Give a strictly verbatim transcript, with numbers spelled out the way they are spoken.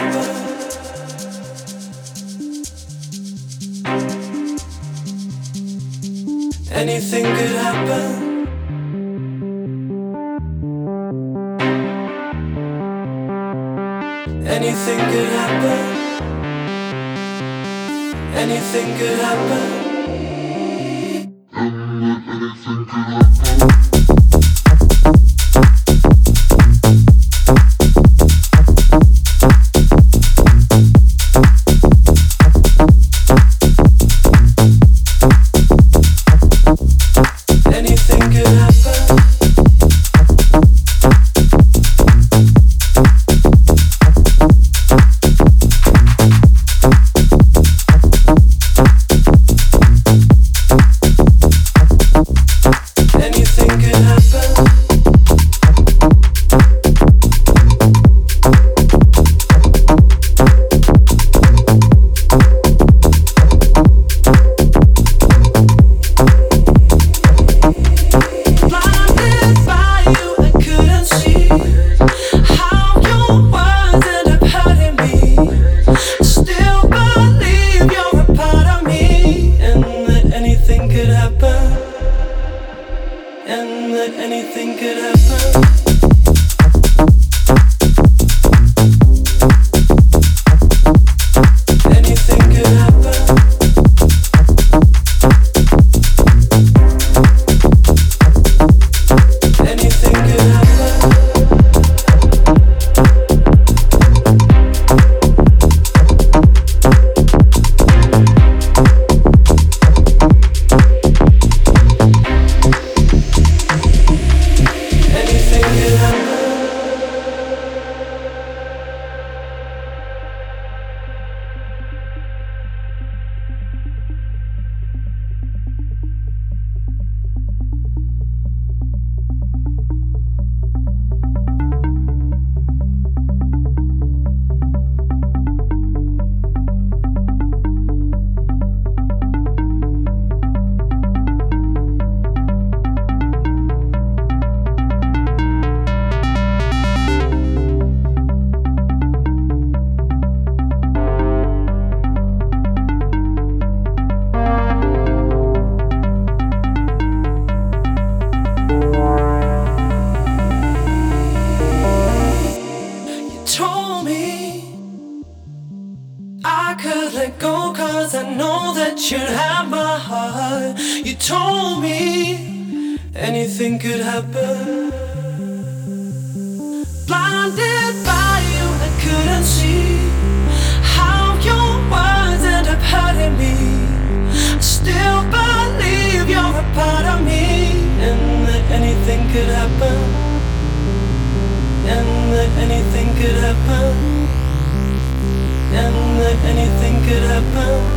happen. Anything could happen. Anything could happen. Anything could happen. Anything could happen. And that anything could happen. I could let go cause I know that you'd have my heart. You told me anything could happen. Blinded by you, I couldn't see how your words end up hurting me. I still believe you're a part of me, and that anything could happen. And that anything could happen. And that anything could happen.